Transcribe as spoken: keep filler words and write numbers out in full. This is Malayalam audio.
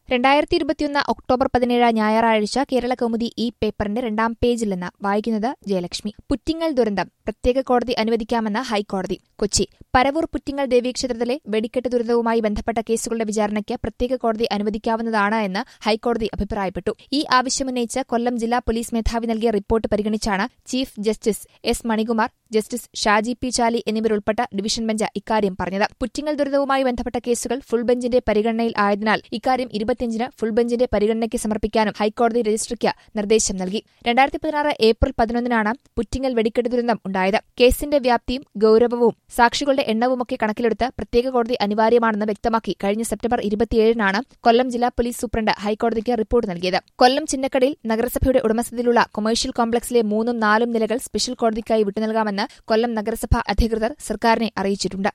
രണ്ടായിരത്തി ഇരുപത്തിയൊന്ന് ഒക്ടോബർ പതിനേഴ് ഞായറാഴ്ച കേരള കൗമുദി ഈ പേപ്പറിന്റെ രണ്ടാം പേജിൽ നിന്ന് വായിക്കുന്നത് ജയലക്ഷ്മി. പുറ്റിങ്ങൽ ദുരന്തം പ്രത്യേക കോടതി അനുവദിക്കാമെന്ന് ഹൈക്കോടതി. കൊച്ചി. പരവൂർ പുറ്റിങ്ങൽ ദേവീക്ഷേത്രത്തിലെ വെടിക്കെട്ട് ദുരന്തവുമായി ബന്ധപ്പെട്ട കേസുകളുടെ വിചാരണയ്ക്ക് പ്രത്യേക കോടതി അനുവദിക്കാവുന്നതാണ് എന്ന് ഹൈക്കോടതി അഭിപ്രായപ്പെട്ടു. ഈ ആവശ്യമുന്നയിച്ച് കൊല്ലം ജില്ലാ പോലീസ് മേധാവി നൽകിയ റിപ്പോർട്ട് പരിഗണിച്ചാണ് chief justice S Manikumar, justice Shaji P Chaly എന്നിവരുൾപ്പെട്ട ഡിവിഷൻ ബെഞ്ച് ഇക്കാര്യം പറഞ്ഞത്. പുറ്റിങ്ങൽ ദുരന്തവുമായി ബന്ധപ്പെട്ട കേസുകൾ ഫുൾ ബെഞ്ചിന്റെ പരിഗണനയിൽ ആയതിനാൽ ഇക്കാര്യം ഇരുപത്തിയഞ്ചിന് ഫുൾ ബെഞ്ചിന്റെ പരിഗണനയ്ക്ക് സമർപ്പിക്കാനും ഹൈക്കോടതി രജിസ്ട്രിക്ക് നിർദ്ദേശം നൽകി. രണ്ടായിരത്തി പതിനാറ് ഏപ്രിൽ പതിനൊന്നിനാണ് പുറ്റിങ്ങൽ വെടിക്കെട്ട് ദുരന്തം ഉണ്ടായത്. കേസിന്റെ വ്യാപ്തിയും ഗൌരവവും സാക്ഷികളുടെ എണ്ണവുമൊക്കെ കണക്കിലെടുത്ത് പ്രത്യേക കോടതി അനിവാര്യമാണെന്ന് വ്യക്തമാക്കി കഴിഞ്ഞ സെപ്റ്റംബർ ഇരുപത്തിയേഴിനാണ് കൊല്ലം ജില്ലാ പോലീസ് സൂപ്രണ്ട് ഹൈക്കോടതിക്ക് റിപ്പോർട്ട് നൽകിയത്. കൊല്ലം ചിന്നക്കടയിൽ നഗരസഭയുടെ ഉടമസ്ഥതയിലുള്ള കൊമേഴ്ഷ്യൽ കോംപ്ലക്സിലെ മൂന്നും നാലും നിലകൾ സ്പെഷ്യൽ കോടതിക്കായി വിട്ടുനൽകാമെന്ന് കൊല്ലം നഗരസഭാ അധികൃതർ സർക്കാരിനെ അറിയിച്ചിട്ടുണ്ട്.